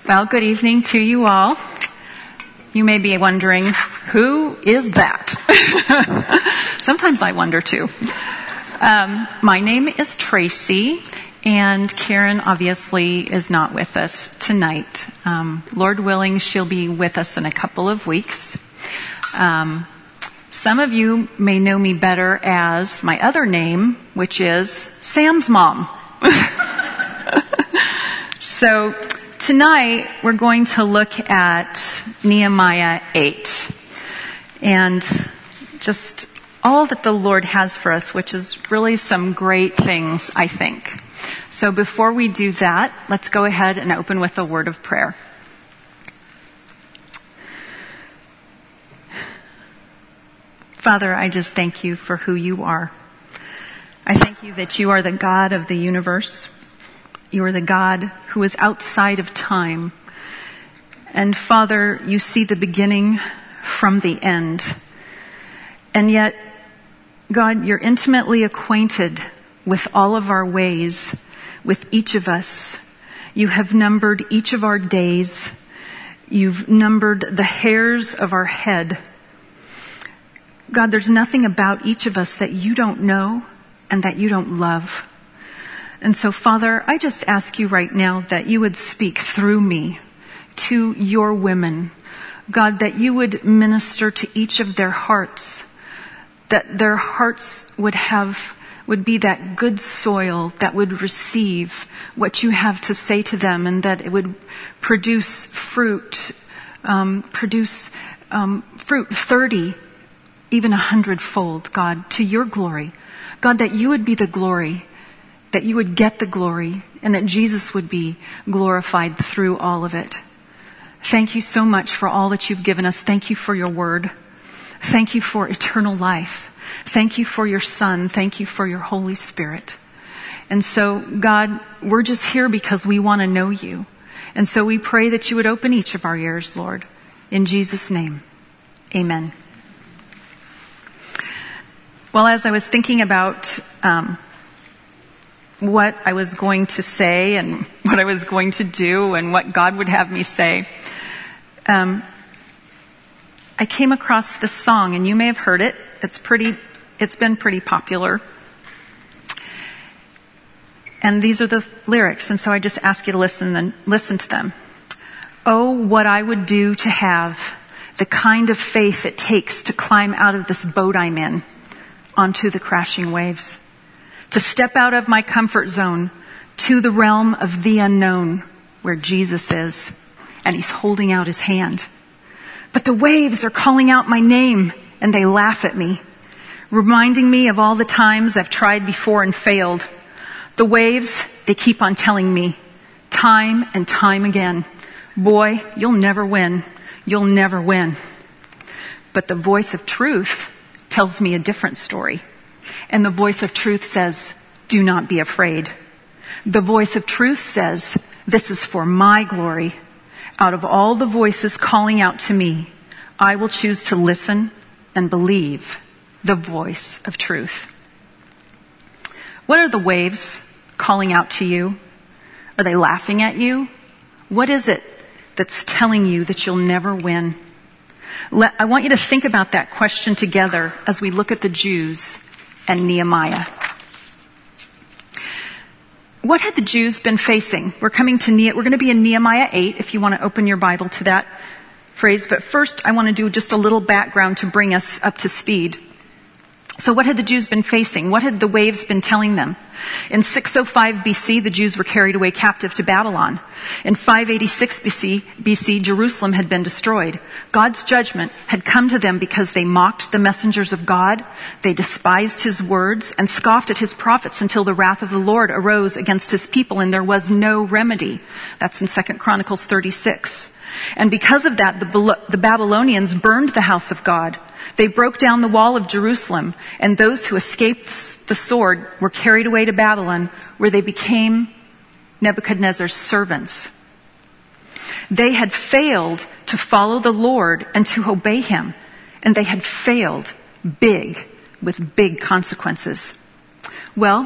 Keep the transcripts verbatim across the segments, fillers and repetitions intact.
Well, good evening to you all. You may be wondering, who is that? Sometimes I wonder too. Um, my name is Tracy, and Karen obviously is not with us tonight. Um, Lord willing, she'll be with us in a couple of weeks. Um, some of you may know me better as my other name, which is Sam's mom. So tonight we're going to look at Nehemiah eight and just all that the Lord has for us, which is really some great things, I think. So before we do that, let's go ahead and open with a word of prayer. Father, I just thank you for who you are. I thank you that you are the God of the universe. You are the God who is outside of time. And Father, you see the beginning from the end. And yet, God, you're intimately acquainted with all of our ways, with each of us. You have numbered each of our days. You've numbered the hairs of our head. God, there's nothing about each of us that you don't know and that you don't love. And so, Father, I just ask you right now that you would speak through me to your women. God, that you would minister to each of their hearts, that their hearts would have, would be that good soil that would receive what you have to say to them, and that it would produce fruit, um, produce um, fruit thirty, even a hundredfold, God, to your glory. God, that you would be the glory, that you would get the glory, and that Jesus would be glorified through all of it. Thank you so much for all that you've given us. Thank you for your word. Thank you for eternal life. Thank you for your Son. Thank you for your Holy Spirit. And so, God, we're just here because we want to know you. And so we pray that you would open each of our ears, Lord. In Jesus' name, amen. Well, as I was thinking about um, what I was going to say and what I was going to do and what God would have me say, um, I came across this song, and you may have heard it. It's pretty, it's been pretty popular. And these are the lyrics, and so I just ask you to listen and listen to them. Oh, what I would do to have the kind of faith it takes to climb out of this boat I'm in onto the crashing waves, to step out of my comfort zone to the realm of the unknown where Jesus is, and he's holding out his hand. But the waves are calling out my name, and they laugh at me, reminding me of all the times I've tried before and failed. The waves, they keep on telling me, time and time again, boy, you'll never win. You'll never win. But the voice of truth tells me a different story. And the voice of truth says, do not be afraid. The voice of truth says, this is for my glory. Out of all the voices calling out to me, I will choose to listen and believe the voice of truth. What are the waves calling out to you? Are they laughing at you? What is it that's telling you that you'll never win? Let, I want you to think about that question together as we look at the Jews and Nehemiah. What had the Jews been facing? We're coming to Ne- we're going to be in Nehemiah eight, if you want to open your Bible to that phrase. But first, I want to do just a little background to bring us up to speed. So what had the Jews been facing? What had the waves been telling them? In six oh five B C, the Jews were carried away captive to Babylon. In five eighty-six B C, B C, Jerusalem had been destroyed. God's judgment had come to them because they mocked the messengers of God, they despised his words, and scoffed at his prophets until the wrath of the Lord arose against his people, and there was no remedy. That's in Second Chronicles thirty-six. And because of that, the, the Babylonians burned the house of God. They broke down the wall of Jerusalem, and those who escaped the sword were carried away to Babylon, where they became Nebuchadnezzar's servants. They had failed to follow the Lord and to obey him, and they had failed big, with big consequences. Well,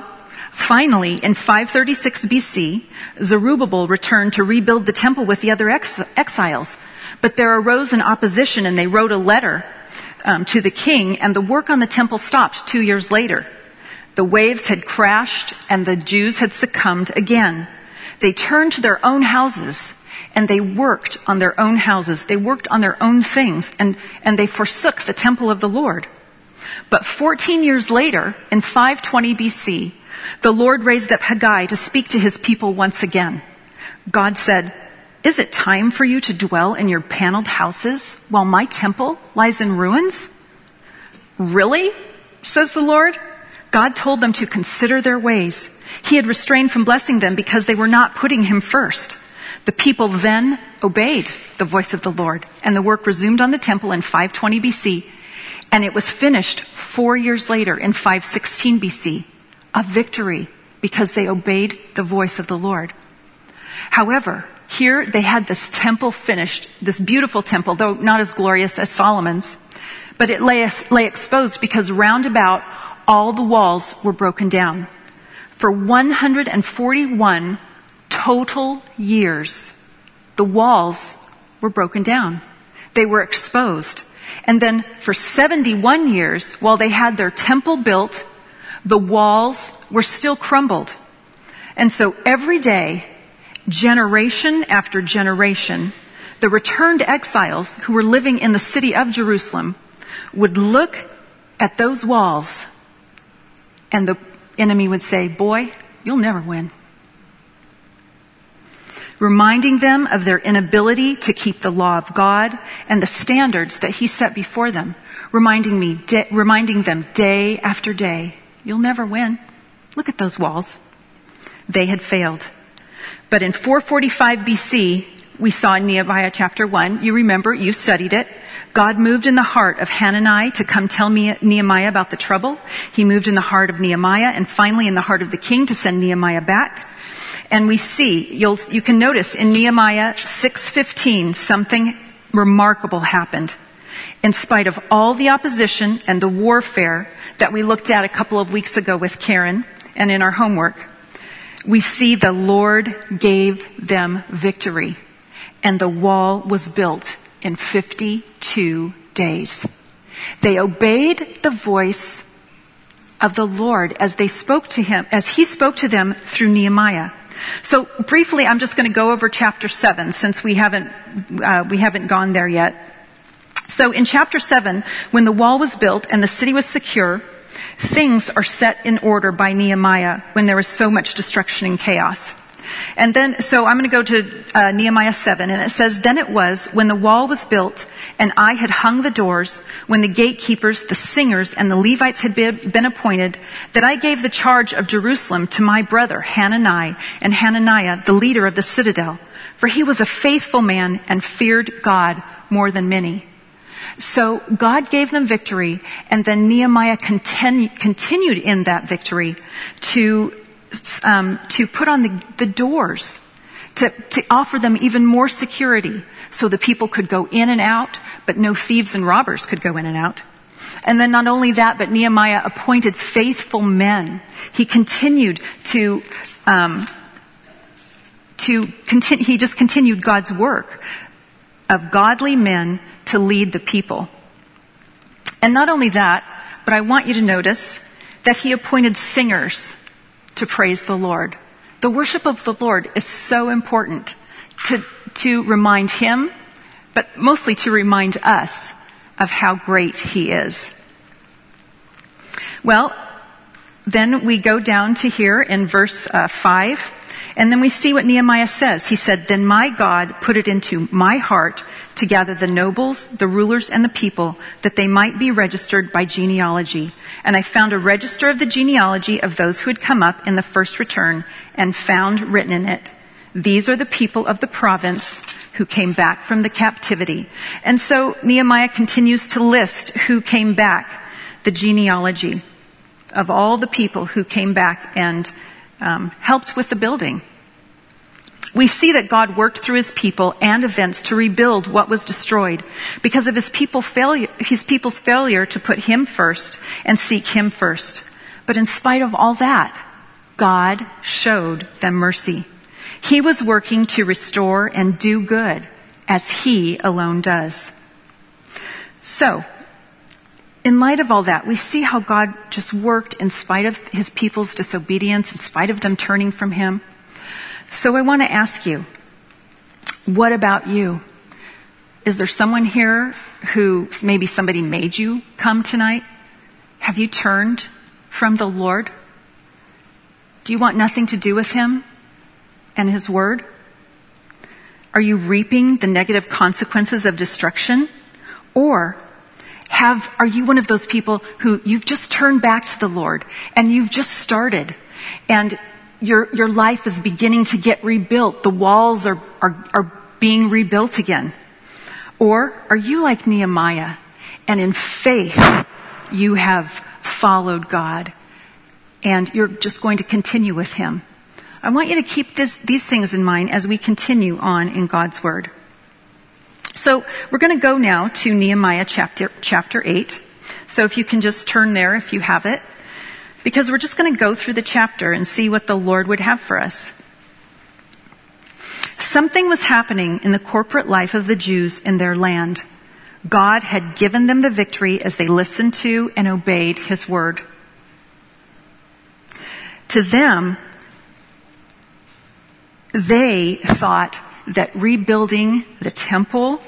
Finally, in five thirty-six B C, Zerubbabel returned to rebuild the temple with the other ex- exiles. But there arose an opposition, and they wrote a letter um, to the king, and the work on the temple stopped two years later. The waves had crashed, and the Jews had succumbed again. They turned to their own houses, and they worked on their own houses. They worked on their own things, and, and they forsook the temple of the Lord. But fourteen years later, in five twenty B C, the Lord raised up Haggai to speak to his people once again. God said, "Is it time for you to dwell in your paneled houses while my temple lies in ruins?" "Really?" says the Lord. God told them to consider their ways. He had restrained from blessing them because they were not putting him first. The people then obeyed the voice of the Lord, and the work resumed on the temple in five twenty B C, and it was finished four years later in five sixteen B C. A victory because they obeyed the voice of the Lord. However, here they had this temple finished, this beautiful temple, though not as glorious as Solomon's, but it lay, lay exposed because round about all the walls were broken down. For one hundred forty-one total years, the walls were broken down. They were exposed. And then for seventy-one years, while they had their temple built, the walls were still crumbled. And so every day, generation after generation, the returned exiles who were living in the city of Jerusalem would look at those walls, and the enemy would say, "Boy, you'll never win." Reminding them of their inability to keep the law of God and the standards that he set before them. Reminding me, de- reminding them day after day, "You'll never win. Look at those walls." They had failed. But in four forty-five B C, we saw in Nehemiah chapter one, you remember, you studied it, God moved in the heart of Hanani to come tell me, Nehemiah about the trouble. He moved in the heart of Nehemiah, and finally in the heart of the king to send Nehemiah back. And we see, you'll, you can notice in Nehemiah six fifteen, something remarkable happened. In spite of all the opposition and the warfare that we looked at a couple of weeks ago with Karen and in our homework, we see the Lord gave them victory, and the wall was built in fifty-two days. They obeyed the voice of the Lord as they spoke to him, as he spoke to them through Nehemiah. So briefly, I'm just going to go over chapter seven since we haven't uh, we haven't gone there yet. So in chapter seven, when the wall was built and the city was secure, things are set in order by Nehemiah when there was so much destruction and chaos. And then, so I'm going to go to uh, Nehemiah seven, and it says, "Then it was, when the wall was built, and I had hung the doors, when the gatekeepers, the singers, and the Levites had been appointed, that I gave the charge of Jerusalem to my brother Hanani, and Hananiah, the leader of the citadel, for he was a faithful man and feared God more than many." So God gave them victory, and then Nehemiah continu- continued in that victory to Um, to put on the, the doors, to, to offer them even more security so the people could go in and out, but no thieves and robbers could go in and out. And then not only that, but Nehemiah appointed faithful men. He continued to, um, to continue, he just continued God's work of godly men to lead the people. And not only that, but I want you to notice that he appointed singers to praise the Lord. The worship of the Lord is so important to, to remind him, but mostly to remind us of how great he is. Well, then we go down to here in verse uh, five, and then we see what Nehemiah says. He said, "Then my God put it into my heart to gather the nobles, the rulers, and the people, that they might be registered by genealogy. And I found a register of the genealogy of those who had come up in the first return, and found written in it, these are the people of the province who came back from the captivity." And so Nehemiah continues to list who came back, the genealogy of all the people who came back and um, helped with the building. We see that God worked through his people and events to rebuild what was destroyed because of his people failure, his people's failure to put him first and seek him first. But in spite of all that, God showed them mercy. He was working to restore and do good, as he alone does. So, in light of all that, we see how God just worked in spite of his people's disobedience, in spite of them turning from him. So I want to ask you, what about you? Is there someone here who maybe somebody made you come tonight? Have you turned from the Lord? Do you want nothing to do with him and his word? Are you reaping the negative consequences of destruction? Or have, are you one of those people who you've just turned back to the Lord and you've just started and your, your life is beginning to get rebuilt? The walls are, are, are being rebuilt again. Or are you like Nehemiah and in faith you have followed God and you're just going to continue with him? I want you to keep this, these things in mind as we continue on in God's word. So we're going to go now to Nehemiah chapter, chapter eight. So if you can just turn there if you have it, because we're just going to go through the chapter and see what the Lord would have for us. Something was happening in the corporate life of the Jews in their land. God had given them the victory as they listened to and obeyed his word. To them, they thought that rebuilding the temple,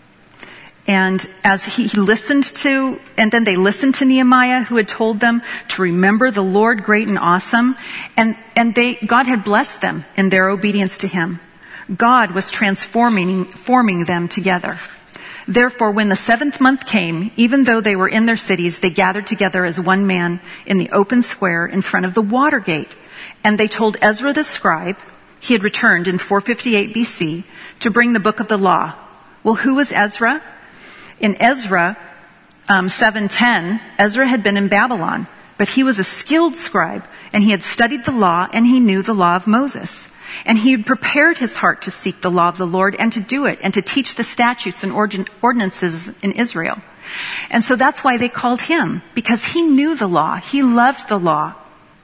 and as he, he listened to, and then they listened to Nehemiah who had told them to remember the Lord great and awesome, and, and they, God had blessed them in their obedience to him. God was transforming forming them together. Therefore, when the seventh month came, even though they were in their cities, they gathered together as one man in the open square in front of the water gate. And they told Ezra the scribe, he had returned in four fifty-eight B C, to bring the book of the law. Well, who was Ezra? In Ezra um, seven ten, Ezra had been in Babylon, but he was a skilled scribe, and he had studied the law, and he knew the law of Moses. And he had prepared his heart to seek the law of the Lord and to do it and to teach the statutes and ordinances in Israel. And so that's why they called him, because he knew the law. He loved the law.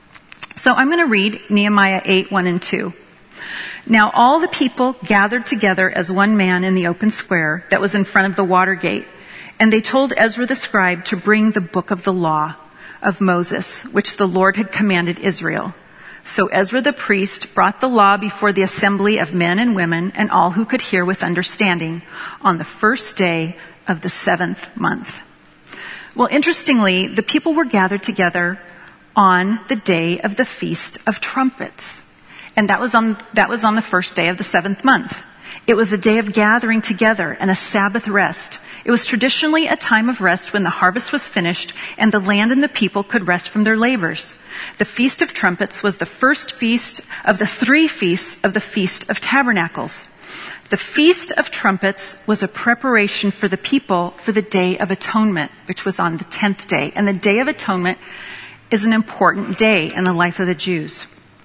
So I'm going to read Nehemiah eight, one and two. Now all the people gathered together as one man in the open square that was in front of the water gate. And they told Ezra the scribe to bring the book of the law of Moses, which the Lord had commanded Israel. So Ezra the priest brought the law before the assembly of men and women and all who could hear with understanding on the first day of the seventh month. Well, interestingly, the people were gathered together on the day of the Feast of Trumpets. And that was on, that was on the first day of the seventh month. It was a day of gathering together and a Sabbath rest. It was traditionally a time of rest when the harvest was finished and the land and the people could rest from their labors. The Feast of Trumpets was the first feast of the three feasts of the Feast of Tabernacles. The Feast of Trumpets was a preparation for the people for the Day of Atonement, which was on the tenth day. And the Day of Atonement is an important day in the life of the Jews.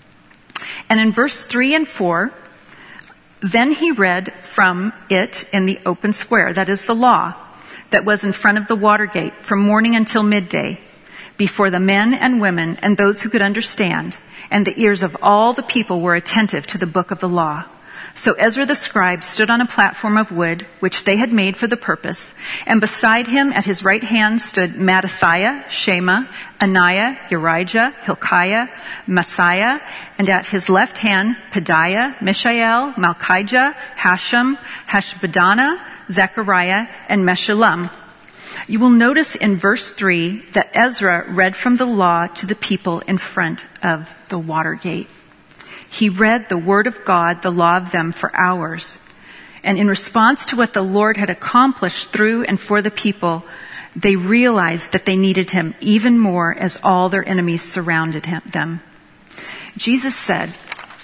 And in verse three and four, then he read from it in the open square, that is the law, that was in front of the water gate from morning until midday, before the men and women and those who could understand, and the ears of all the people were attentive to the book of the law. So Ezra the scribe stood on a platform of wood, which they had made for the purpose, and beside him at his right hand stood Mattithiah, Shema, Ananiah, Urijah, Hilkiah, Messiah, and at his left hand Pedaiah, Mishael, Malchijah, Hashem, Hashbaddanah, Zechariah, and Meshullam. You will notice in verse three that Ezra read from the law to the people in front of the water gate. He read the word of God, the law of them, for hours. And in response to what the Lord had accomplished through and for the people, they realized that they needed him even more as all their enemies surrounded him, them. Jesus said,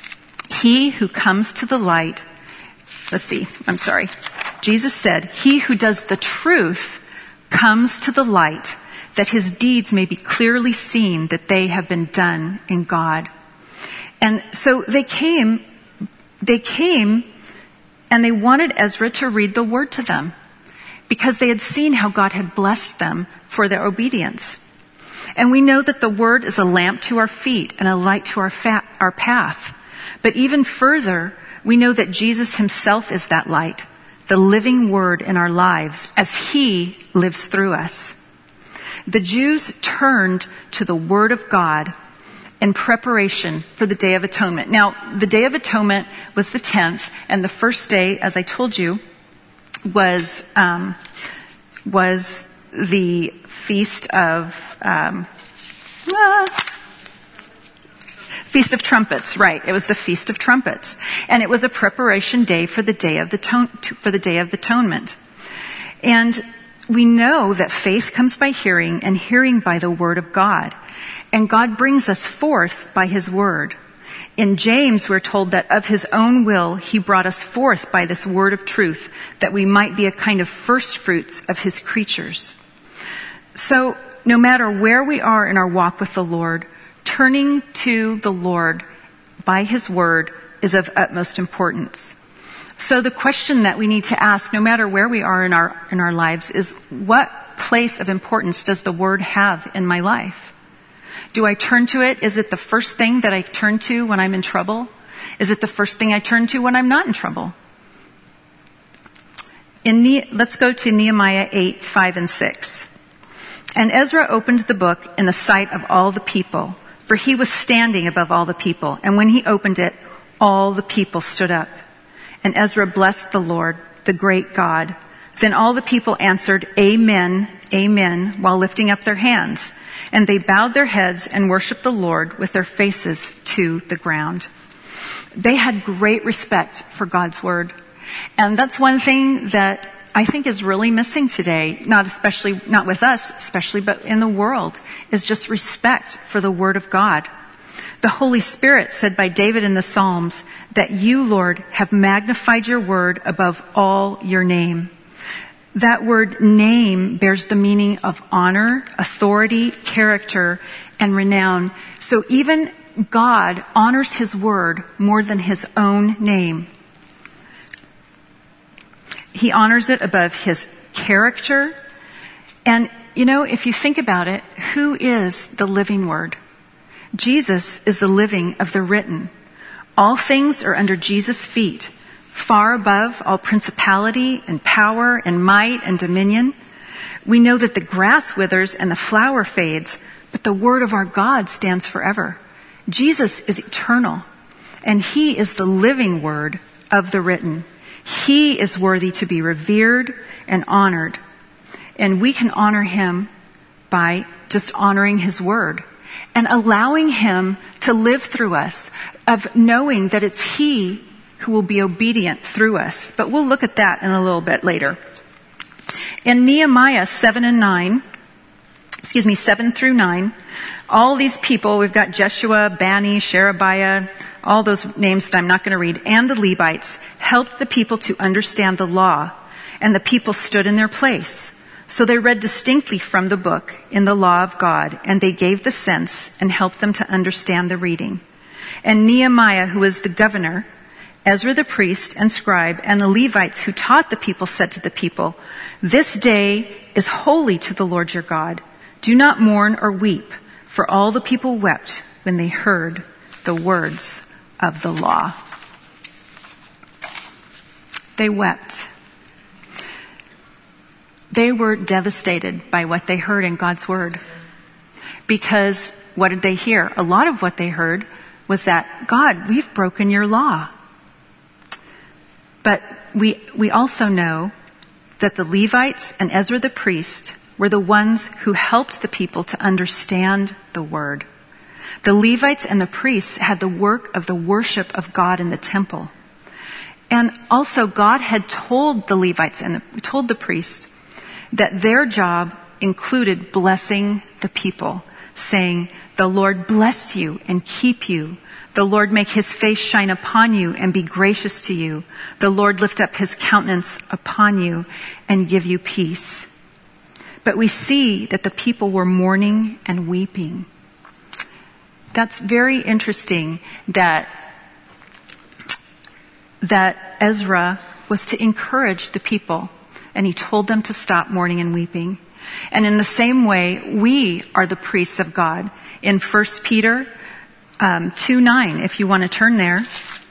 he who comes to the light, let's see, I'm sorry. Jesus said, he who does the truth comes to the light, that his deeds may be clearly seen that they have been done in God. And so they came, they came and they wanted Ezra to read the word to them because they had seen how God had blessed them for their obedience. And we know that the word is a lamp to our feet and a light to our, fa- our path. But even further, we know that Jesus himself is that light, the living word in our lives as he lives through us. The Jews turned to the word of God in preparation for the Day of Atonement. Now, the Day of Atonement was the tenth, and the first day, as I told you, was um, was the feast of um, ah, Feast of Trumpets, right? It was the Feast of Trumpets, and it was a preparation day for the Day of the ton- for the Day of Atonement. And we know that faith comes by hearing, and hearing by the word of God. And God brings us forth by his word. In James, we're told that of his own will, he brought us forth by this word of truth, that we might be a kind of first fruits of his creatures. So, no matter where we are in our walk with the Lord, turning to the Lord by his word is of utmost importance. So the question that we need to ask, no matter where we are in our, in our lives, is what place of importance does the word have in my life? Do I turn to it? Is it the first thing that I turn to when I'm in trouble? Is it the first thing I turn to when I'm not in trouble? In ne- let's go to Nehemiah eight, five and six. And Ezra opened the book in the sight of all the people, for he was standing above all the people. And when he opened it, all the people stood up. And Ezra blessed the Lord, the great God. Then all the people answered, Amen, Amen, while lifting up their hands. And they bowed their heads and worshiped the Lord with their faces to the ground. They had great respect for God's word. And that's one thing that I think is really missing today, not especially, not with us especially, but in the world, is just respect for the word of God. The Holy Spirit said by David in the Psalms that you, Lord, have magnified your word above all your name. That word name bears the meaning of honor, authority, character, and renown. So even God honors his word more than his own name. He honors it above his character. And, you know, if you think about it, who is the living word? Jesus is the living of the written. All things are under Jesus' feet, far above all principality and power and might and dominion. We know that the grass withers and the flower fades, but the word of our God stands forever. Jesus is eternal, and he is the living word of the written. He is worthy to be revered and honored. And we can honor him by just honoring his word and allowing him to live through us, of knowing that it's he who will be obedient through us. But we'll look at that in a little bit later. In Nehemiah seven and nine, excuse me, seven through nine, all these people, we've got Jeshua, Bani, Sherebiah, all those names that I'm not going to read, and the Levites helped the people to understand the law, and the people stood in their place. So they read distinctly from the book in the law of God, and they gave the sense and helped them to understand the reading. And Nehemiah, who was the governor, Ezra the priest and scribe, and the Levites who taught the people said to the people, this day is holy to the Lord your God. Do not mourn or weep, for all the people wept when they heard the words of the law. They wept. They were devastated by what they heard in God's word. Because what did they hear? A lot of what they heard was that, God, we've broken your law. But we, we also know that the Levites and Ezra the priest were the ones who helped the people to understand the word. The Levites and the priests had the work of the worship of God in the temple. And also God had told the Levites and the, told the priests that their job included blessing the people, saying, the Lord bless you and keep you. The Lord make his face shine upon you and be gracious to you. The Lord lift up his countenance upon you and give you peace. But we see that the people were mourning and weeping. That's very interesting that, that Ezra was to encourage the people, and he told them to stop mourning and weeping. And in the same way, we are the priests of God. In First Peter um, two nine, if you want to turn there.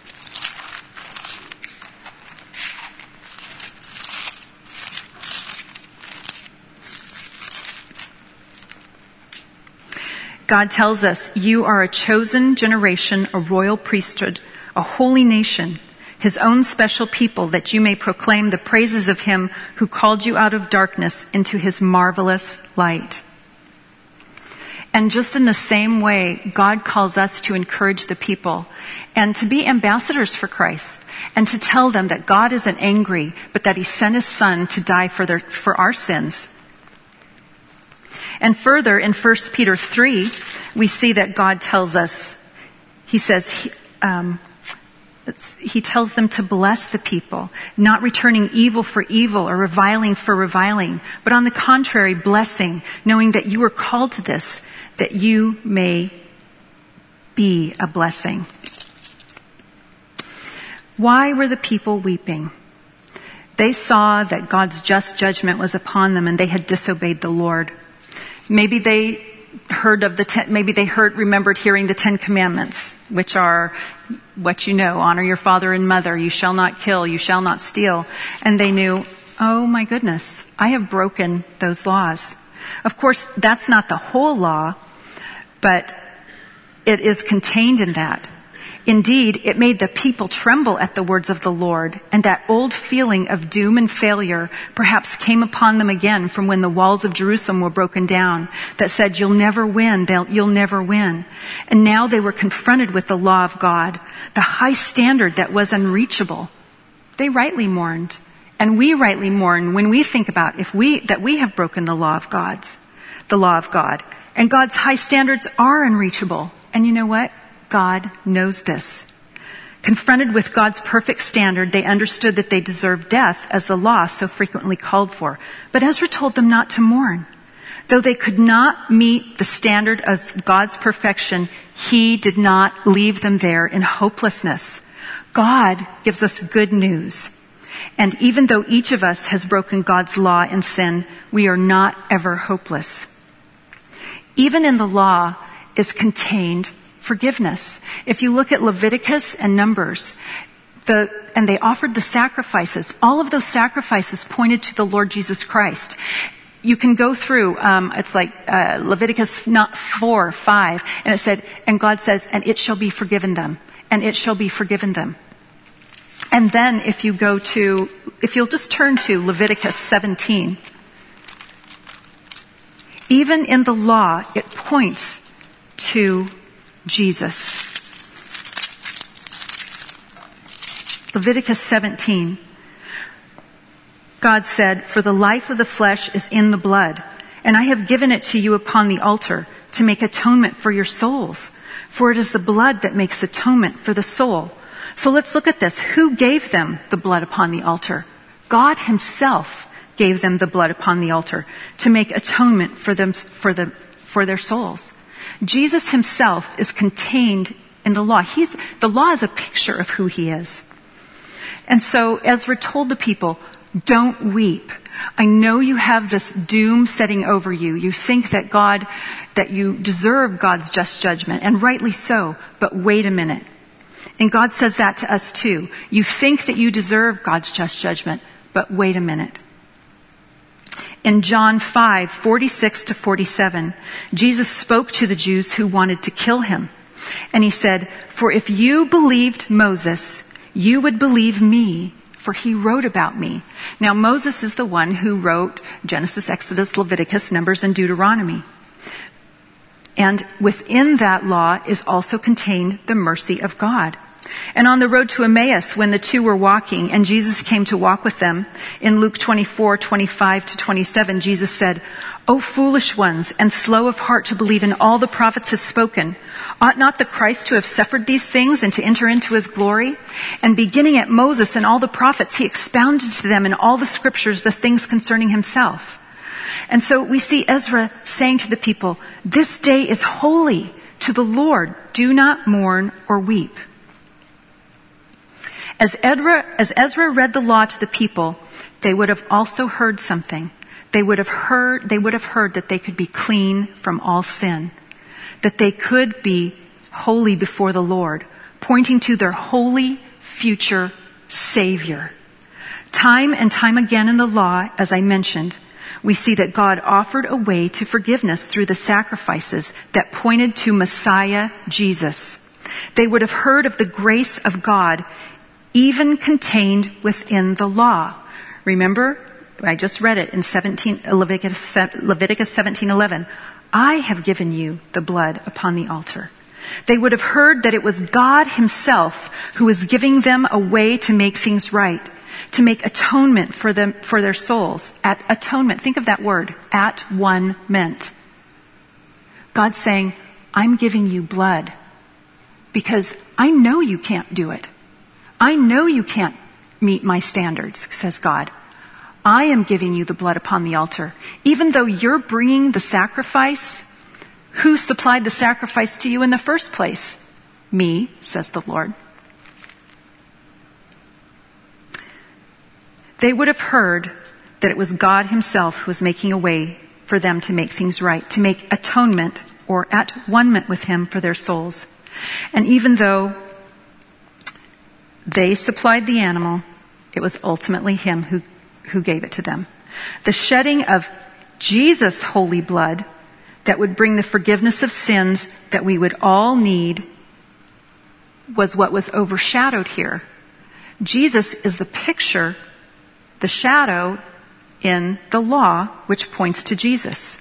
God tells us, you are a chosen generation, a royal priesthood, a holy nation, his own special people, that you may proclaim the praises of him who called you out of darkness into his marvelous light. And just in the same way, God calls us to encourage the people and to be ambassadors for Christ and to tell them that God isn't angry, but that he sent his son to die for their, for our sins. And further, in First Peter three, we see that God tells us, he says, he, um, he tells them to bless the people, not returning evil for evil or reviling for reviling, but on the contrary, blessing, knowing that you were called to this, that you may be a blessing. Why were the people weeping? They saw that God's just judgment was upon them and they had disobeyed the Lord. Maybe they heard of the ten, maybe they heard, remembered hearing the Ten Commandments, which are what you know, honor your father and mother, you shall not kill, you shall not steal. And they knew, oh my goodness, I have broken those laws. Of course, that's not the whole law, but it is contained in that. Indeed, it made the people tremble at the words of the Lord, and that old feeling of doom and failure perhaps came upon them again from when the walls of Jerusalem were broken down, that said, you'll never win, They'll, you'll never win. And now they were confronted with the law of God, the high standard that was unreachable. They rightly mourned, and we rightly mourn when we think about if we that we have broken the law of God's, the law of God. And God's high standards are unreachable. And you know what? God knows this. Confronted with God's perfect standard, they understood that they deserved death as the law so frequently called for. But Ezra told them not to mourn. Though they could not meet the standard of God's perfection, he did not leave them there in hopelessness. God gives us good news. And even though each of us has broken God's law and sin, we are not ever hopeless. Even in the law is contained forgiveness. If you look at Leviticus and Numbers, the, and they offered the sacrifices, all of those sacrifices pointed to the Lord Jesus Christ. You can go through, um, it's like uh, Leviticus not four, five, and it said, and God says, and it shall be forgiven them, and it shall be forgiven them. And then if you go to, if you'll just turn to Leviticus seventeen, even in the law, it points to Jesus. Leviticus seventeen. God said, for the life of the flesh is in the blood, and I have given it to you upon the altar to make atonement for your souls. For it is the blood that makes atonement for the soul. So let's look at this. Who gave them the blood upon the altar? God himself gave them the blood upon the altar to make atonement for them, for the, for their souls. Jesus himself is contained in the law. He's, the law is a picture of who he is. And so Ezra told the people, don't weep. I know you have this doom setting over you. You think that God, that you deserve God's just judgment, and rightly so, but wait a minute. And God says that to us too. You think that you deserve God's just judgment, but wait a minute. In John five, forty-six to forty-seven, Jesus spoke to the Jews who wanted to kill him. And he said, for if you believed Moses, you would believe me, for he wrote about me. Now Moses is the one who wrote Genesis, Exodus, Leviticus, Numbers, and Deuteronomy. And within that law is also contained the mercy of God. And on the road to Emmaus, when the two were walking and Jesus came to walk with them, in Luke twenty-four, twenty-five to twenty-seven, Jesus said, O foolish ones, and slow of heart to believe in all the prophets have spoken, ought not the Christ to have suffered these things and to enter into his glory? And beginning at Moses and all the prophets, he expounded to them in all the scriptures the things concerning himself. And so we see Ezra saying to the people, this day is holy to the Lord. Do not mourn or weep. As Ezra, as Ezra read the law to the people, they would have also heard something. They would have heard, they would have heard that they could be clean from all sin, that they could be holy before the Lord, pointing to their holy future Savior. Time and time again in the law, as I mentioned, we see that God offered a way to forgiveness through the sacrifices that pointed to Messiah Jesus. They would have heard of the grace of God even contained within the law. Remember, I just read it in seventeen, Leviticus, Leviticus seventeen eleven. I have given you the blood upon the altar. They would have heard that it was God himself who was giving them a way to make things right, to make atonement for them, for their souls. At atonement, think of that word, at one meant. God saying, I'm giving you blood because I know you can't do it. I know you can't meet my standards, says God. I am giving you the blood upon the altar. Even though you're bringing the sacrifice, who supplied the sacrifice to you in the first place? Me, says the Lord. They would have heard that it was God himself who was making a way for them to make things right, to make atonement or at one-ment with him for their souls. And even though they supplied the animal, it was ultimately him who, who gave it to them. The shedding of Jesus' holy blood that would bring the forgiveness of sins that we would all need was what was overshadowed here. Jesus is the picture, the shadow in the law, which points to Jesus.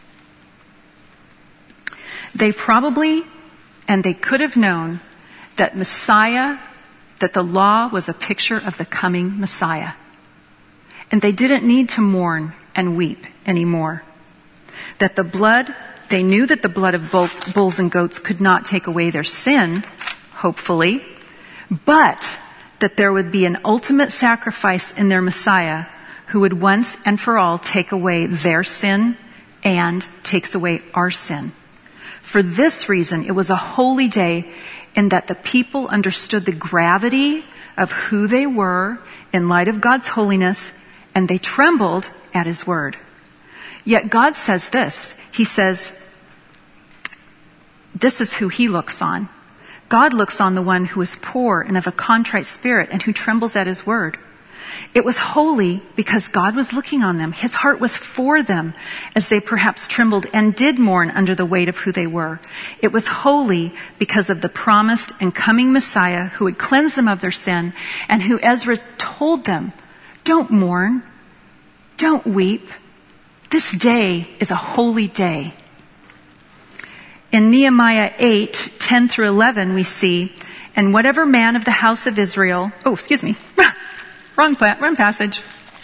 They probably, and they could have known that Messiah, that the law was a picture of the coming Messiah. And they didn't need to mourn and weep anymore. That the blood, they knew that the blood of bulls and goats could not take away their sin, hopefully, but that there would be an ultimate sacrifice in their Messiah who would once and for all take away their sin and takes away our sin. For this reason, it was a holy day in that the people understood the gravity of who they were in light of God's holiness, and they trembled at his word. Yet God says this. He says, this is who he looks on. God looks on the one who is poor and of a contrite spirit and who trembles at his word. It was holy because God was looking on them. His heart was for them as they perhaps trembled and did mourn under the weight of who they were. It was holy because of the promised and coming Messiah who would cleanse them of their sin and who Ezra told them, don't mourn, don't weep. This day is a holy day. In Nehemiah eight, ten through eleven, we see, and whatever man of the house of Israel, oh, excuse me, wrong, wrong passage.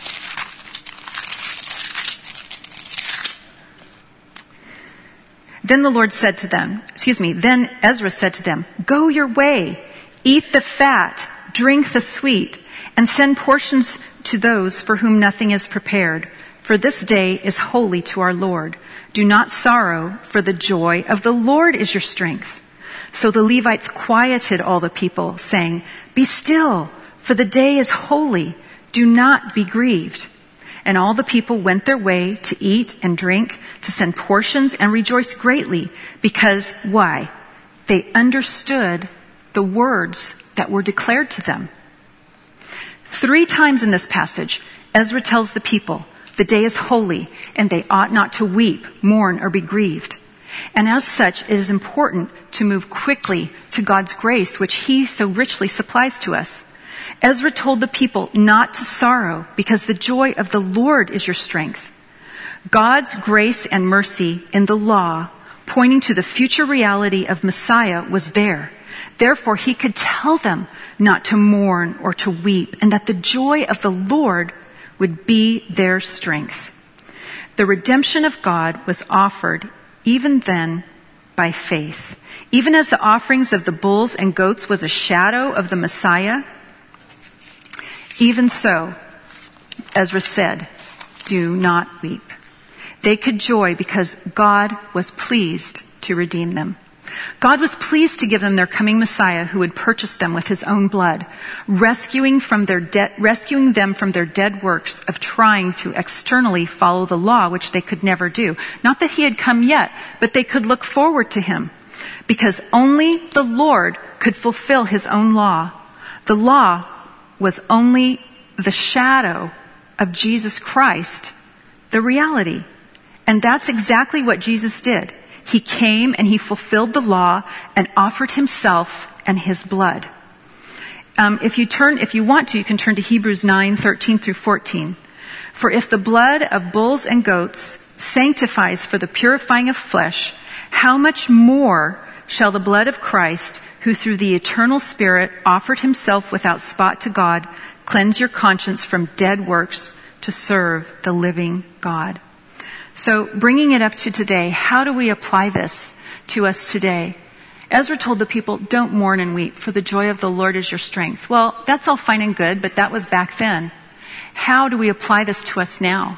Then the Lord said to them, excuse me, then Ezra said to them, go your way, eat the fat, drink the sweet, and send portions to those for whom nothing is prepared. For this day is holy to our Lord. Do not sorrow, for the joy of the Lord is your strength. So the Levites quieted all the people, saying, be still, for the day is holy. Do not be grieved. And all the people went their way to eat and drink, to send portions and rejoice greatly, because, why? They understood the words that were declared to them. Three times in this passage, Ezra tells the people, the day is holy, and they ought not to weep, mourn, or be grieved. And as such, it is important to move quickly to God's grace, which he so richly supplies to us. Ezra told the people not to sorrow, because the joy of the Lord is your strength. God's grace and mercy in the law, pointing to the future reality of Messiah, was there. Therefore, he could tell them not to mourn or to weep, and that the joy of the Lord would be their strength. The redemption of God was offered even then by faith. Even as the offerings of the bulls and goats was a shadow of the Messiah, even so, Ezra said, do not weep. They could joy because God was pleased to redeem them. God was pleased to give them their coming Messiah who would purchase them with his own blood, rescuing from their de- rescuing them from their dead works of trying to externally follow the law, which they could never do. Not that he had come yet, but they could look forward to him, because only the Lord could fulfill his own law. The law was only the shadow of Jesus Christ, the reality. And that's exactly what Jesus did. He came and he fulfilled the law and offered himself and his blood. Um, if you turn, if you want to, you can turn to Hebrews nine, thirteen through fourteen. For if the blood of bulls and goats sanctifies for the purifying of flesh, how much more shall the blood of Christ, who through the eternal Spirit offered himself without spot to God, cleanse your conscience from dead works to serve the living God. So bringing it up to today, how do we apply this to us today? Ezra told the people, don't mourn and weep, for the joy of the Lord is your strength. Well, that's all fine and good, but that was back then. How do we apply this to us now?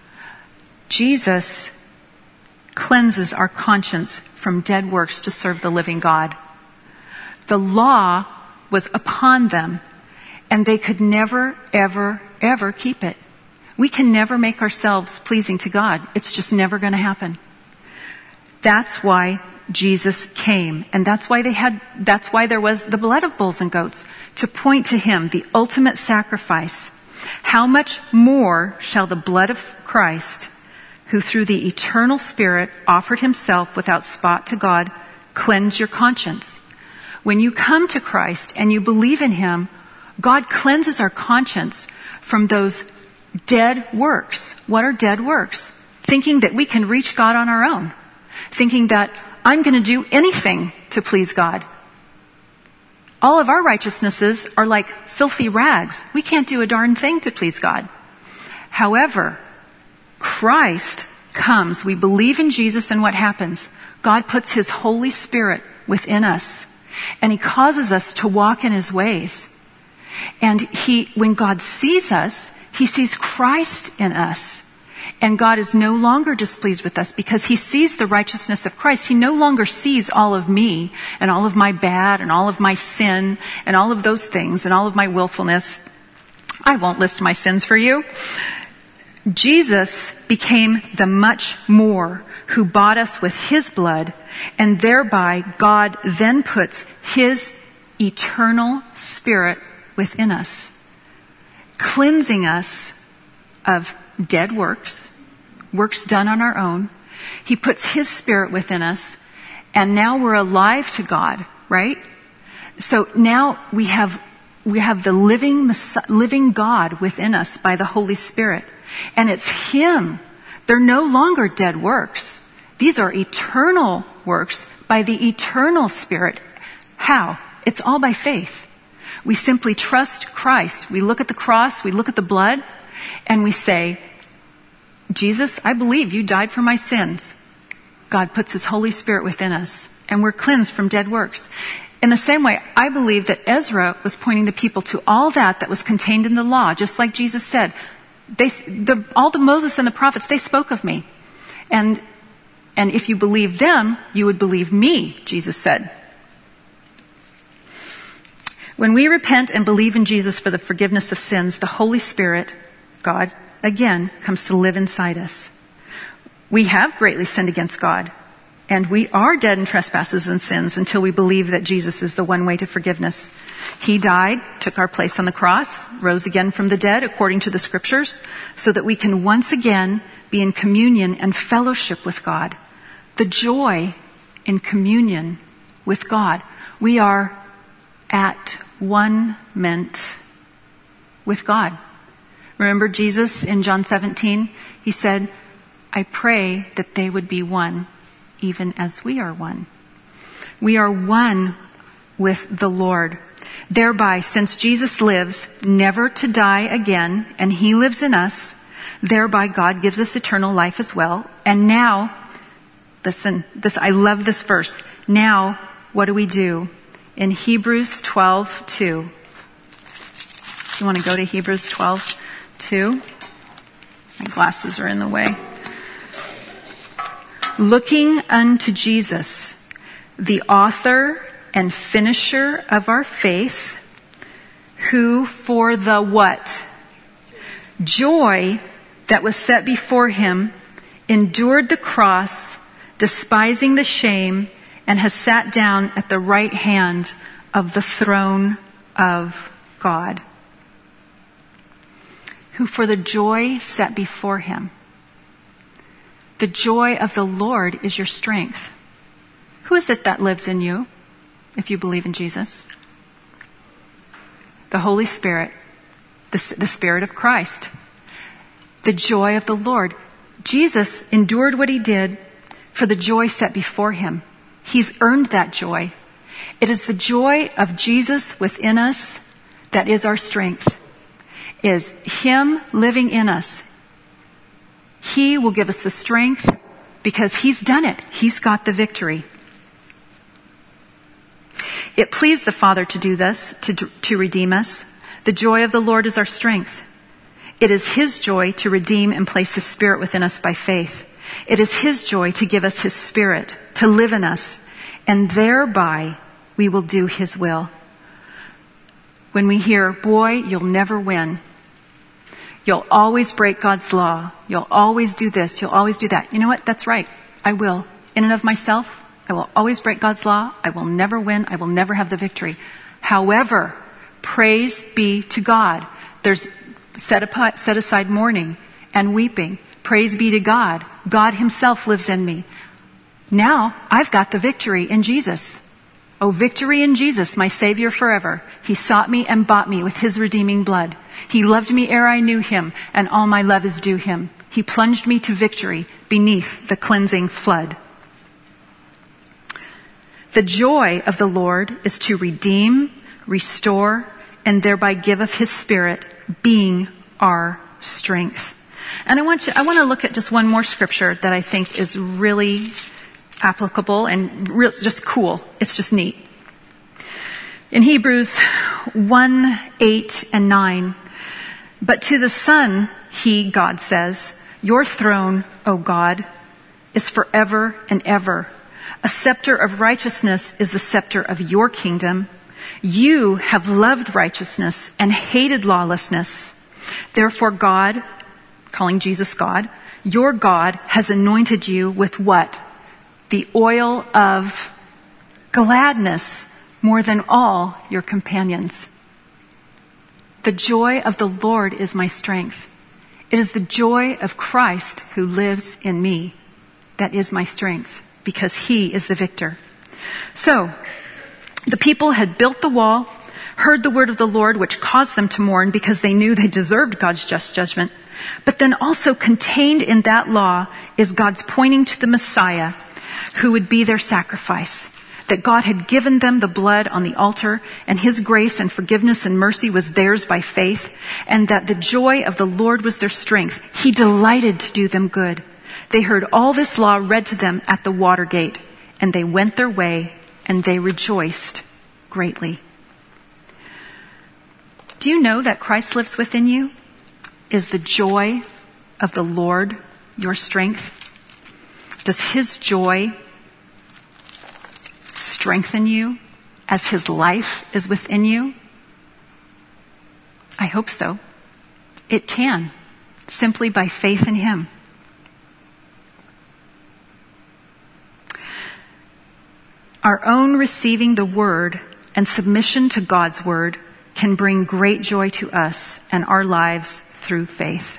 Jesus cleanses our conscience from dead works to serve the living God. The law was upon them, and they could never, ever, ever keep it. We can never make ourselves pleasing to God. It's just never going to happen. That's why Jesus came. And that's why they had, that's why there was the blood of bulls and goats, to point to him, the ultimate sacrifice. How much more shall the blood of Christ, who through the eternal Spirit offered himself without spot to God, cleanse your conscience? When you come to Christ and you believe in him, God cleanses our conscience from those dead works. What are dead works? Thinking that we can reach God on our own. Thinking that I'm going to do anything to please God. All of our righteousnesses are like filthy rags. We can't do a darn thing to please God. However, Christ comes. We believe in Jesus, and what happens? God puts his Holy Spirit within us, and he causes us to walk in his ways. And he, when God sees us, he sees Christ in us. And God is no longer displeased with us because he sees the righteousness of Christ. He no longer sees all of me and all of my bad and all of my sin and all of those things and all of my willfulness. I won't list my sins for you. Jesus became the much more who bought us with his blood, and thereby God then puts his eternal Spirit within us, cleansing us of dead works, works done on our own. He puts his Spirit within us, and now we're alive to God, right? So now we have we have the living living God within us by the Holy Spirit, and it's him. They're no longer dead works. These are eternal works by the eternal Spirit. How? It's all by faith. We simply trust Christ. We look at the cross, we look at the blood, and we say, Jesus, I believe you died for my sins. God puts his Holy Spirit within us, and we're cleansed from dead works. In the same way, I believe that Ezra was pointing the people to all that that was contained in the law, just like Jesus said. They, the, all the Moses and the prophets, they spoke of me. And, and if you believe them, you would believe me, Jesus said. When we repent and believe in Jesus for the forgiveness of sins, the Holy Spirit, God, again, comes to live inside us. We have greatly sinned against God, and we are dead in trespasses and sins until we believe that Jesus is the one way to forgiveness. He died, took our place on the cross, rose again from the dead according to the scriptures, so that we can once again be in communion and fellowship with God. The joy in communion with God. We are at one meant with God. Remember Jesus in John seventeen? He said, I pray that they would be one, even as we are one. We are one with the Lord. Thereby, since Jesus lives never to die again, and he lives in us, thereby God gives us eternal life as well. And now, listen, this, I love this verse. Now, what do we do? In Hebrews twelve two. You want to go to Hebrews twelve two? My glasses are in the way. Looking unto Jesus, the author and finisher of our faith, who for the what? Joy that was set before him, endured the cross, despising the shame, and has sat down at the right hand of the throne of God. Who for the joy set before him. The joy of the Lord is your strength. Who is it that lives in you, if you believe in Jesus? The Holy Spirit, the, the Spirit of Christ. The joy of the Lord. Jesus endured what he did for the joy set before him. He's earned that joy. It is the joy of Jesus within us that is our strength. Is him living in us. He will give us the strength because he's done it. He's got the victory. It pleased the Father to do this, to, to redeem us. The joy of the Lord is our strength. It is his joy to redeem and place his Spirit within us by faith. It is his joy to give us his Spirit, to live in us, and thereby we will do his will. When we hear, boy, you'll never win. You'll always break God's law. You'll always do this. You'll always do that. You know what? That's right. I will. In and of myself, I will always break God's law. I will never win. I will never have the victory. However, praise be to God. There's set, apart, set aside mourning and weeping. Praise be to God. God himself lives in me. Now I've got the victory in Jesus. Oh, victory in Jesus, my Savior forever. He sought me and bought me with his redeeming blood. He loved me ere I knew him, and all my love is due him. He plunged me to victory beneath the cleansing flood. The joy of the Lord is to redeem, restore, and thereby give of his Spirit, being our strength. And I want you, I want to look at just one more scripture that I think is really applicable and real, just cool. It's just neat. In Hebrews one, eight, and nine, but to the Son, he, God says, your throne, O God, is forever and ever. A scepter of righteousness is the scepter of your kingdom. You have loved righteousness and hated lawlessness. Therefore God, calling Jesus God, your God has anointed you with what? The oil of gladness more than all your companions. The joy of the Lord is my strength. It is the joy of Christ who lives in me that is my strength, because he is the victor. So, the people had built the wall, heard the word of the Lord, which caused them to mourn because they knew they deserved God's just judgment. But then also contained in that law is God's pointing to the Messiah, who would be their sacrifice. That God had given them the blood on the altar, and his grace and forgiveness and mercy was theirs by faith, and that the joy of the Lord was their strength. He delighted to do them good. They heard all this law read to them at the water gate, and they went their way, and they rejoiced greatly. Do you know that Christ lives within you? Is the joy of the Lord your strength? Does his joy strengthen you as his life is within you? I hope so. It can, simply by faith in him. Our own receiving the word and submission to God's word can bring great joy to us and our lives through faith.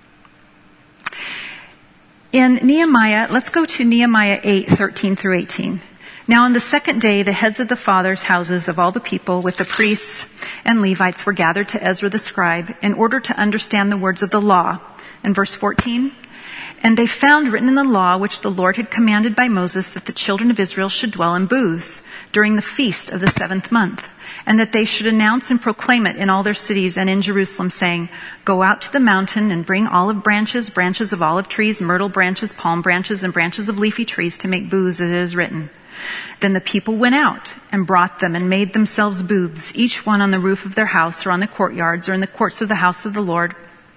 In Nehemiah, let's go to Nehemiah eight, thirteen through eighteen. Now on the second day, the heads of the fathers' houses of all the people with the priests and Levites were gathered to Ezra the scribe in order to understand the words of the law. And verse fourteen, and they found written in the law which the Lord had commanded by Moses that the children of Israel should dwell in booths during the feast of the seventh month, and that they should announce and proclaim it in all their cities and in Jerusalem, saying, go out to the mountain and bring olive branches, branches of olive trees, myrtle branches, palm branches, and branches of leafy trees to make booths as it is written. Then the people went out and brought them and made themselves booths, each one on the roof of their house or on the courtyards or in the courts of the house of the Lord.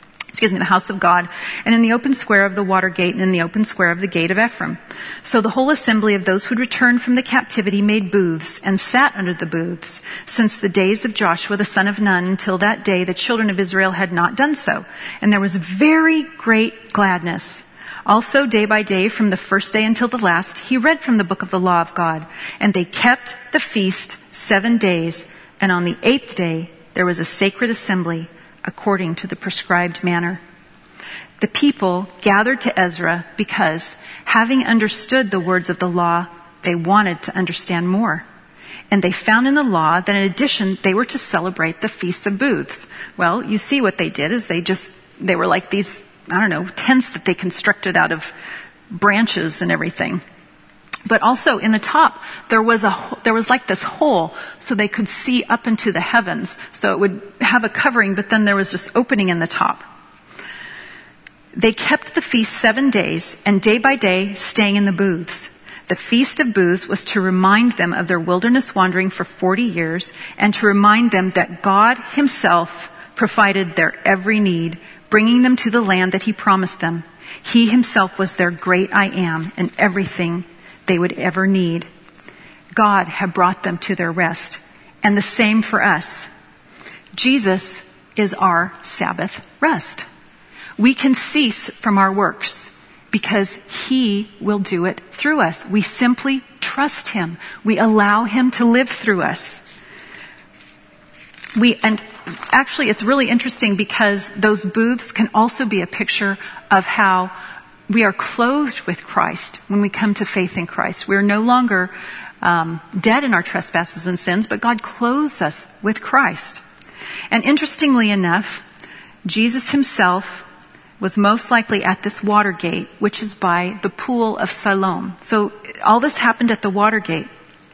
excuse me, the house of God, and in the open square of the water gate, and in the open square of the gate of Ephraim. So the whole assembly of those who had returned from the captivity made booths, and sat under the booths, since the days of Joshua the son of Nun, until that day the children of Israel had not done so. And there was very great gladness. Also, day by day, from the first day until the last, he read from the book of the law of God. And they kept the feast seven days, and on the eighth day there was a sacred assembly, according to the prescribed manner. The people gathered to Ezra because, having understood the words of the law, they wanted to understand more. And they found in the law that in addition, they were to celebrate the Feast of Booths. Well, you see what they did is they just, they were like these, I don't know, tents that they constructed out of branches and everything. But also in the top, there was a, there was like this hole so they could see up into the heavens. So it would have a covering, but then there was this opening in the top. They kept the feast seven days, and day by day staying in the booths. The Feast of Booths was to remind them of their wilderness wandering for forty years, and to remind them that God himself provided their every need, bringing them to the land that he promised them. He himself was their great I am, and everything they would ever need. God had brought them to their rest, and the same for us. Jesus is our Sabbath rest. We can cease from our works because he will do it through us. We simply trust him. We allow him to live through us. We, and actually it's really interesting because those booths can also be a picture of how we are clothed with Christ when we come to faith in Christ. We are no longer um, dead in our trespasses and sins, but God clothes us with Christ. And interestingly enough, Jesus himself was most likely at this water gate, which is by the pool of Siloam. So all this happened at the water gate.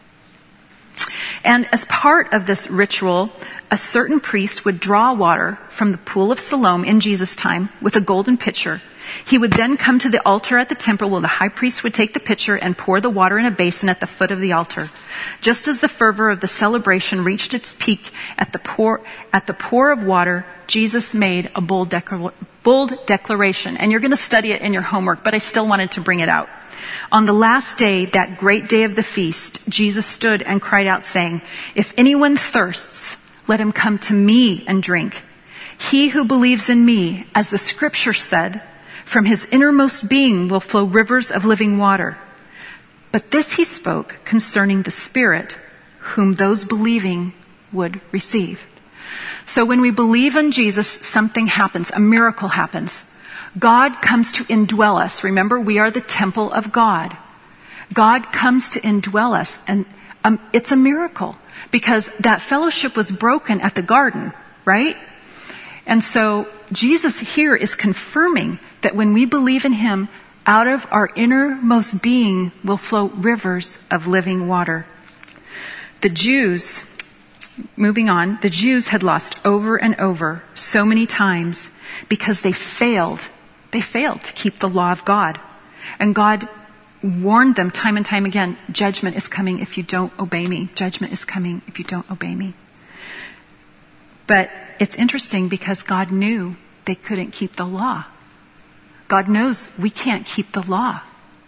And as part of this ritual, a certain priest would draw water from the pool of Siloam in Jesus' time with a golden pitcher. He would then come to the altar at the temple where the high priest would take the pitcher and pour the water in a basin at the foot of the altar. Just as the fervor of the celebration reached its peak at the pour, at the pour of water, Jesus made a bold, decla- bold declaration. And you're going to study it in your homework, but I still wanted to bring it out. On the last day, that great day of the feast, Jesus stood and cried out saying, "If anyone thirsts, let him come to me and drink. He who believes in me, as the scripture said, from his innermost being will flow rivers of living water." But this he spoke concerning the Spirit, whom those believing would receive. So when we believe in Jesus, something happens, a miracle happens. God comes to indwell us. Remember, we are the temple of God. God comes to indwell us, and um, it's a miracle because that fellowship was broken at the garden, right? And so Jesus here is confirming that when we believe in him, out of our innermost being will flow rivers of living water. The Jews, moving on, the Jews had lost over and over so many times because they failed. They failed to keep the law of God. And God warned them time and time again, judgment is coming if you don't obey me. Judgment is coming if you don't obey me. But it's interesting because God knew they couldn't keep the law. God knows we can't keep the law.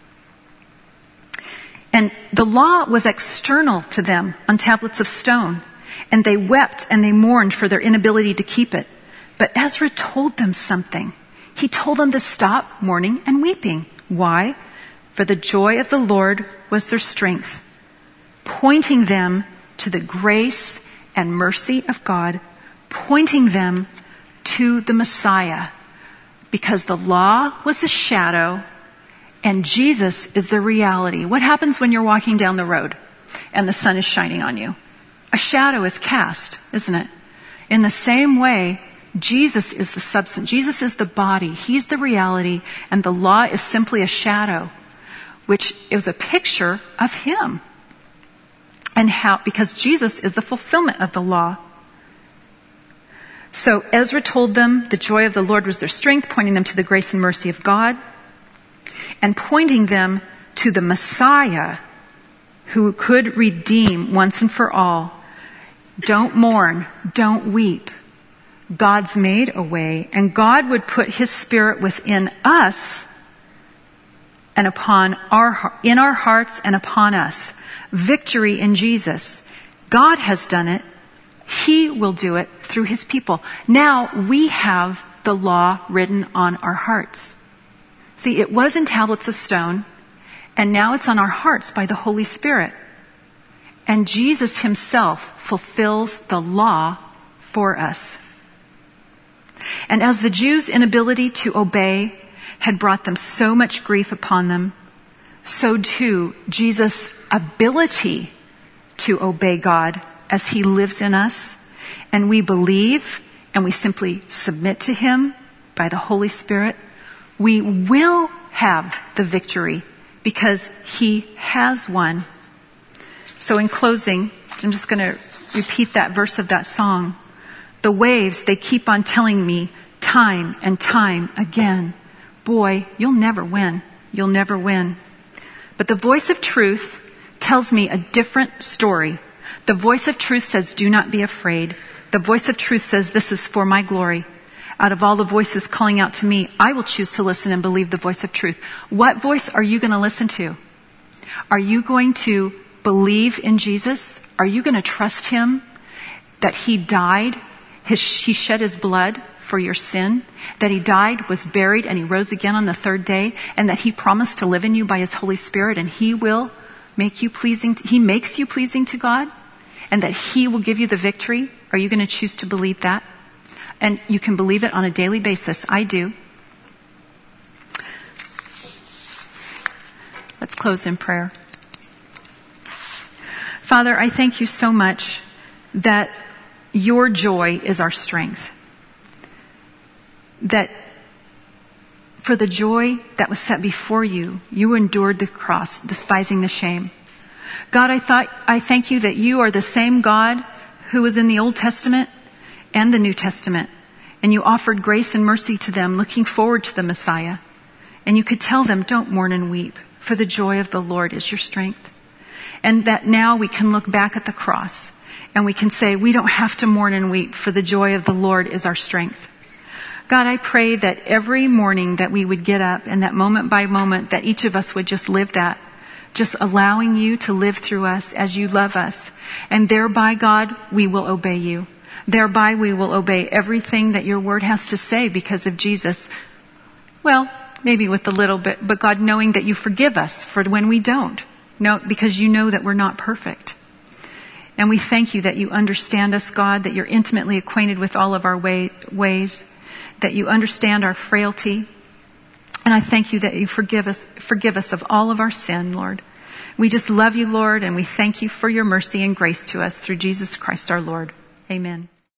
And the law was external to them on tablets of stone. And they wept and they mourned for their inability to keep it. But Ezra told them something. He told them to stop mourning and weeping. Why? For the joy of the Lord was their strength, pointing them to the grace and mercy of God, pointing them to the Messiah, because the law was a shadow and Jesus is the reality. What happens when you're walking down the road and the sun is shining on you? A shadow is cast, isn't it? In the same way, Jesus is the substance. Jesus is the body. He's the reality, and the law is simply a shadow, which is a picture of him. And how, because Jesus is the fulfillment of the law. So Ezra told them the joy of the Lord was their strength, pointing them to the grace and mercy of God, and pointing them to the Messiah who could redeem once and for all. Don't mourn, don't weep. God's made a way, and God would put his Spirit within us and upon our, in our hearts and upon us. Victory in Jesus. God has done it. He will do it through his people. Now we have the law written on our hearts. See, it was in tablets of stone, and now it's on our hearts by the Holy Spirit. And Jesus himself fulfills the law for us. And as the Jews' inability to obey had brought them so much grief upon them, so too Jesus' ability to obey God as he lives in us, and we believe and we simply submit to him by the Holy Spirit, we will have the victory because he has won. So in closing, I'm just going to repeat that verse of that song. The waves, they keep on telling me time and time again, boy, you'll never win. You'll never win. But the voice of truth tells me a different story. The voice of truth says, do not be afraid. The voice of truth says, this is for my glory. Out of all the voices calling out to me, I will choose to listen and believe the voice of truth. What voice are you going to listen to? Are you going to believe in Jesus? Are you going to trust him that he died? His, he shed his blood for your sin, that he died, was buried, and he rose again on the third day, and that he promised to live in you by his Holy Spirit, and he will make you pleasing, to, he makes you pleasing to God, and that he will give you the victory. Are you going to choose to believe that? And you can believe it on a daily basis. I do. Let's close in prayer. Father, I thank you so much that your joy is our strength. That for the joy that was set before you, you endured the cross, despising the shame. God, I thought, I thank you that you are the same God who was in the Old Testament and the New Testament. And you offered grace and mercy to them, looking forward to the Messiah. And you could tell them, don't mourn and weep, for the joy of the Lord is your strength. And that now we can look back at the cross and we can say, we don't have to mourn and weep, for the joy of the Lord is our strength. God, I pray that every morning that we would get up, and that moment by moment that each of us would just live that, just allowing you to live through us as you love us. And thereby, God, we will obey you. Thereby we will obey everything that your word has to say because of Jesus. Well, maybe with a little bit, but God, knowing that you forgive us for when we don't. No, because you know that we're not perfect. And we thank you that you understand us, God, that you're intimately acquainted with all of our way, ways, that you understand our frailty. And I thank you that you forgive us, forgive us of all of our sin, Lord. We just love you, Lord, and we thank you for your mercy and grace to us through Jesus Christ our Lord. Amen.